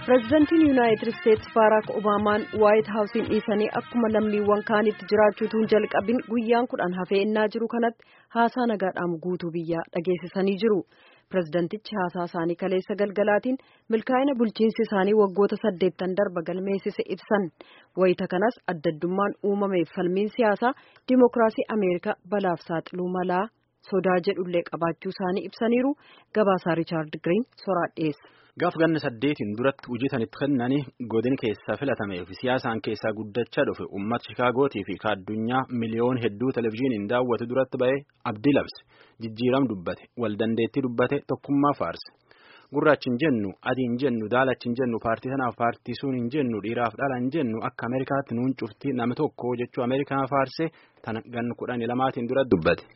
Pireezidantiin Yuunaayitid Isteetsi Baaraak Obaamaan Waayit Haawusiin dhiisanii akkuma lammiiwwan kaanitti jiraachuutuun jalqabin guyyaan 10 hafee innaa jiru kanatti haasaa nagaadhaan guutuu biyyaa dhageessisanii jiru. Pireezidantichi haasaa isaanii kaleessa galgalaatiin milkaa'ina bulchiinsi isaanii waggoota 8 darba galmeessise ibsan. Wayita kanas addaddummaan uumameef falmiin siyaasaa Dimookiraasii Ameerikaa balaaf saaxiluu malaa sodaa jedhullee qabaachuu isaanii ibsaniiru. Gabaasaa Riichaard Giriin soraa dhiyeessa. Gaaf ganna 8 duratti hojjetanitti kennanii godin keessaa filatamee fi siyaasaan keessaa guddachaa dhufe uummata Shikaagootii fi addunyaa miliyoon hedduu televizyiiniin daawwatu duratti ba'ee abdii labse, jijjiiram dubbate, waldandeettii dubbate, tokkummaa faarse. Gurraachi hin jennu, adii hin jennu, daalachi hin jennu, paartii sanaaf paartii sun hin jennu, dhiiraaf dhala hin jennu, akka Ameerikaatti nuun cufti nama tokko jechuu Ameerikaa faarse tana ganna 12 duratti dubbate.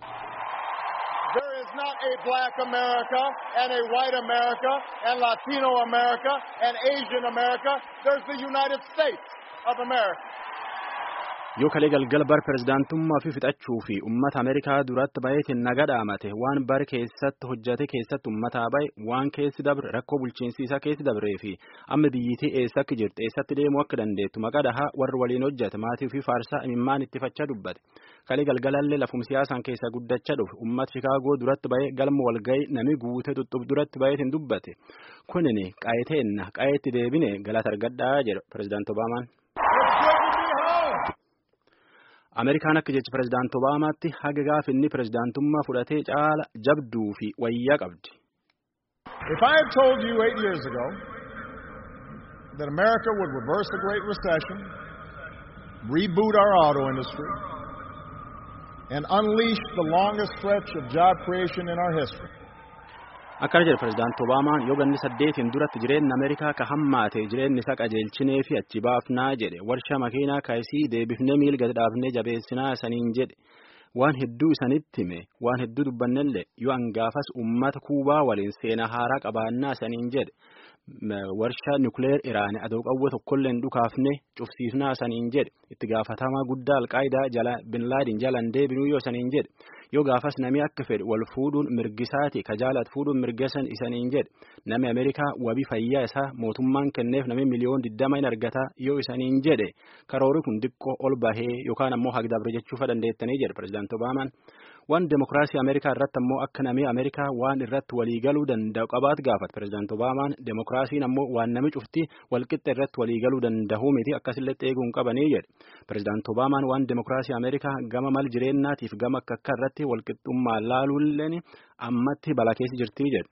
Not a black America and a white America and Latino America and Asian America. There's the United States of America. Yoo kalee galgala bar pireezidaantummaa fi fixachuu fi uummata Ameerikaa duratti baay'eetiin naga dhaamate waan bar keessatti hojjate keessatti uummataa baay'ee waan keessi dabre rakkoo bulchiinsiisaa keessi dabree fi amma biyyittii eessa akka jirtu eessatti deemuu akka dandeettu maqaa dhahaa warri waliin hojjate maatii fi faarsaa imimmaan itti fachaa dubbate. Kalee galgalallee lafum siyaasaan keessaa guddachaa dhufe uummata Shikaagoo duratti baay'ee galma walga'ii nami guutee tuttuuf duratti baay'eetiin dubbate. Kunini qaayiteenna qaayeetti deebine galata argadhaa jedha pireezidaanti Obaamaan. Ameerikaan akka jecha pireezidaanti Obaamaatti haga gaafinni pireezidaantummaa fudhatee caala jabduu fi wayyaa qabdi. If I had told you 8 years ago that America would reverse the Great Recession, reboot our auto industry, and unleash the longest stretch of job creation in our history. Akkana jedha pireezidaanti Obaamaan yoo ganni 8 duratti jireenya Ameerikaa ka hammaate jireenyi isaa qajeelchinee fi achi baafnaa jedhe warshaa makiinaa kaayisii deebifnee miilga dhaabnee jabeessinaa saniin jedhe waan hedduu isanitti hime waan hedduu dubbannellee yoo hangaafas uummata Kuubaa waliin seenaa haaraa qabaannaa saniin jedhe warshaa nukleer Iraan adoo qawwee tokkolleen dhukaafne cufsiifnaa saniin jedhe itti gaafatamaa guddaa Alqaayidaa jala Bin Laadin jalan deebinuu yoo saniin jedhe yoo gaafas namni akka fedhe wal fuudhuun mirgisaati ka jaalat fuudhuun mirgasan isaniin jedhe namni Ameerikaa wabii fayyaa isaa mootummaan kenneef namni miliyoon 20 hin argata yoo isaniin jedhe karoorri kun diqqoo ol bahee yookaan ammoo hagdabre jechuufa dandeettanii jedhe pireezidaanti Obaamaan. Waan Dimookiraasii Ameerikaa irratti ammoo akka namni Ameerikaa waan irratti waliigaluu danda'u qabaatu gaafate pireezidaanti Obaamaan Dimookiraasiin ammoo waan namni cufti walqixxe irratti waliigaluu danda'u miti akkasillee eeguu hin qabanii jedhe. Pireezidaanti Obaamaan waan Dimookiraasii Ameerikaa gama mal jireenyaatiif gama akka irratti walqixxummaa laaluulleen ammatti balaa keessa jirti jedhe.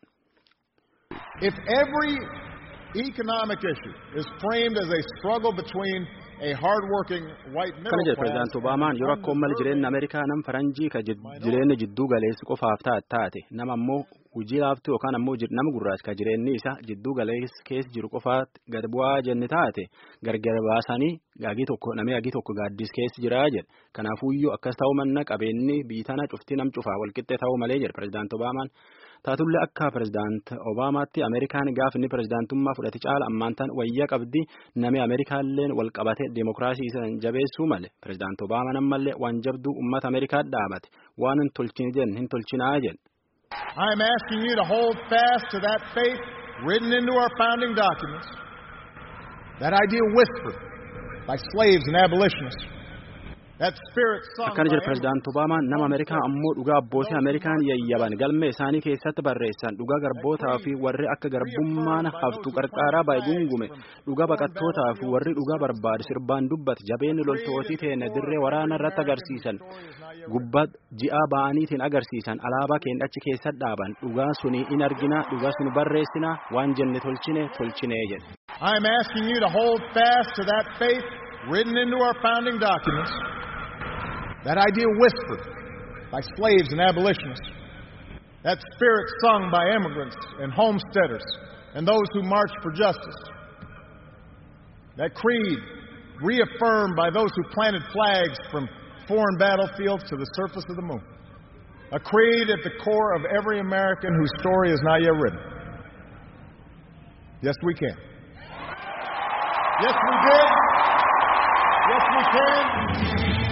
If every economic issue is framed as a struggle between a hard-working white middle class. Kana jedhe pireezidaanti Obaamaan yoo rakkoon mal jireenya Ameerikaa nam faranjii ka jireenya jidduu galeessi qofaaf taate nama ammoo hojii laaftuu yookaan ammoo nama gurraacha ka jireenyi isaa jidduu galeessi keessa jiru qofaatti gad bu'aa jenne taate gargar baasanii namni agii tokko gaaddis keessa jiraa jedhe. Kanaafuyyuu akkas ta'uu manna qabeenyi biitana cuftii nam cufaa walqixxee ta'uu malee jedhe pireezidaanti Obaamaan. Taatullee akka pireezidaanti Obaamaatti Ameerikaan gaafinni pireezidaantummaa fudhate caala ammaantaan wayyaa qabdi namni Ameerikaalleen wal qabate Dimookiraasii isaan jabeessuu malee pireezidaanti Obaamaan ammallee waan jabduu uummata Ameerikaa dhaabate waan hin tolchine jenn hin tolchinaa jedhe. I am asking you to hold fast to that faith written into our founding documents, that ideal whispered by slaves and abolitionists. Akkana jedhe pireezidaanti Obaamaan nama Ameerikaa ammoo dhugaa abbootii Ameerikaan yayyaban galmee isaanii keessatti barreessan dhugaa garbootaa fi warri akka garbummaan haftu qarqaaraa baay'ingume dhugaa baqattootaa fi warri dhugaa barbaadu sirbaan dubbate jabeenni loltootii teenne dirree waraana irratti agarsiisan gubbaa ji'aa ba'aniitiin agarsiisan alaabaa keenya achi keessatti dhaaban dhugaa suni in argina dhugaa suni barreessina waan jenne tolchine jedhe. I am asking you to hold fast to that faith written into our founding documents. That ideal whispered by slaves and abolitionists, that spirit sung by immigrants and homesteaders and those who marched for justice, that creed reaffirmed by those who planted flags from foreign battlefields to the surface of the moon, a creed at the core of every American whose story is not yet written. Yes, we can. Yes, we did. Yes, we can.